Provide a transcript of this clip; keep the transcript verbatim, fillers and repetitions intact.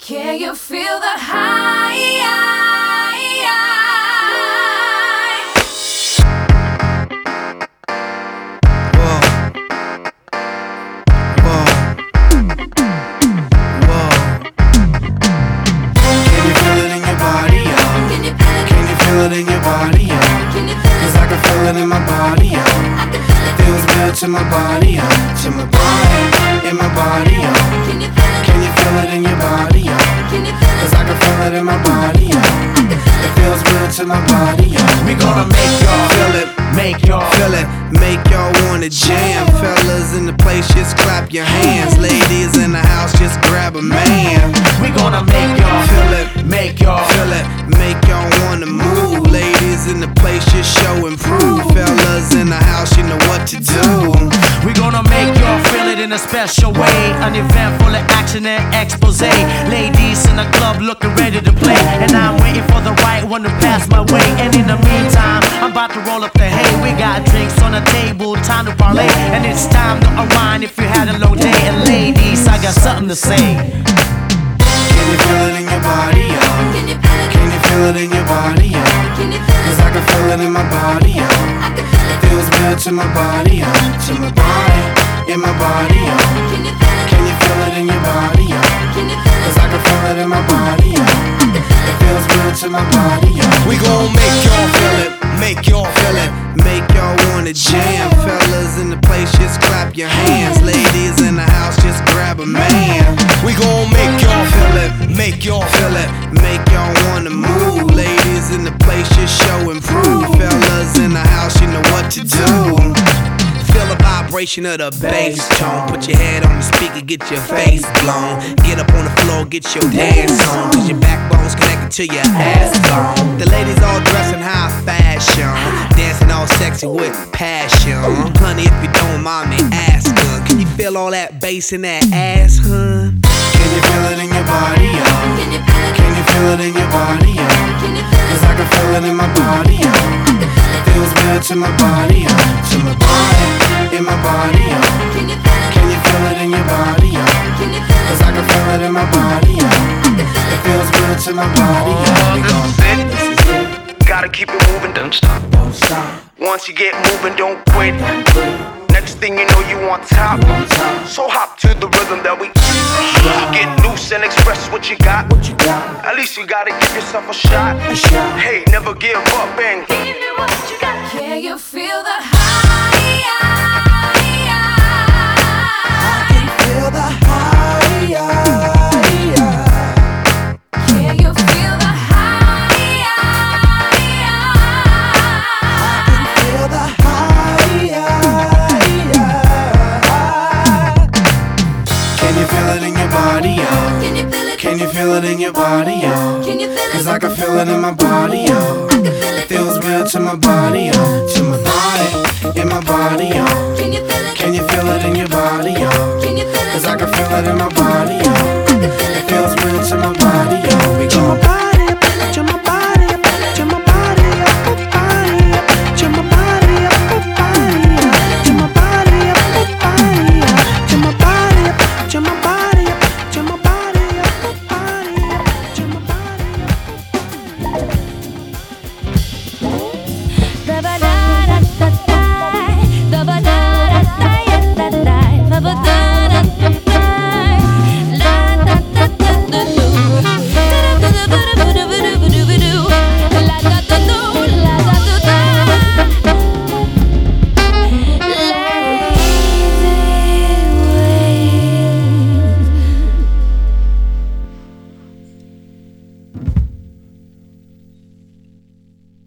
Can you feel the high? Whoa. Whoa. Whoa. Can you feel it in your body, yo? Can you feel it? Can you feel it in your body, yo? Can you feel it? 'Cause I can feel it in my body, yo. I can feel it. Feels good to my body, yo. To my body, in my body, yo. Can you feel it? Can you feel it in your body, yo? Can you feel it? 'Cause I can feel it in my body, yo. I can feel It it. feels good to my body, yo. We gonna make y'all Feel it, make y'all feel it, make y'all wanna jam. Fellas in the place, just clap your hands. Ladies in the house, just grab a man. We gonna make y'all Feel it, make y'all feel it, make y'all wanna move. Ladies in the place, just show and prove. Fellas in the house, you know what to do. We gonna make y'all feel it in a special way. An event full of action and expose. Ladies in the club looking ready to play, and I'm waiting for the right one to pass my way. And in the meantime, I'm about to roll up the hay. We got drinks on the table, time to parlay, and it's time to unwind if you had a long day. And ladies, I got something to say. Can you feel it in your body, yo? Can you feel it? Can you feel it in your body, yo? Can you feel 'Cause it? I can feel it in my body, yo. I can feel it. Feels good to my body, yo. To my body, in my body, yo. Can you feel it? Can you feel it in your body, yo? Can you feel 'Cause it? I can feel it in my body, yo. I can feel It it. feels good to my body, yo. We gon' make y'all feel it, make y'all feel it, make y'all wanna jam. Fellas in the place, just clap your hands. Ladies in the house, just grab a man. We gon' make y'all feel it, make y'all feel it, make y'all wanna move. Ladies in the place, just show and prove. Fellas in the house, you know what to do. Feel the vibration of the bass tone. Put your head on the speaker, get your face blown. Get up on the floor, get your dance on. 'Cause your backbone's connected to your ass bone. The ladies all dressing high fashion, dancing all sexy with passion. Honey, if you don't mind me asking, can you feel all that bass in that ass, huh? Can you feel it in your body, yo? Can you feel it? Can you feel it in your body, yo? Can you feel it? 'Cause I can feel it in my body, yo. I can feel it. Feels good to my body, yo. To my body, in my body, yo. Can you feel it? Can you feel it in your body, yo? Can you feel it? 'Cause I can feel it in my body, yo. I can feel It it. feels good to my body, yo. We gon' This is it. Gotta keep it moving, don't stop. don't stop, Once you get moving, don't quit. don't quit. Next thing you know, you on top. On top. So hop to the rhythm that we get loose and express what you got. What you got? At least you gotta give yourself a shot. A shot. Hey, never give up and Can you feel the high? I can feel the high, Can you feel the high? feel the high. Can you feel it in your body, yo? Can you feel it? Can you feel it in your body, yo? Can you feel it? 'Cause I can feel it in my body, yo. I can feel it. Feels good to my body, yo. To my body, in my body, yo. Can you feel it? Can you feel it in your body, yo? Can you feel it? 'Cause I can feel it in my body, yo.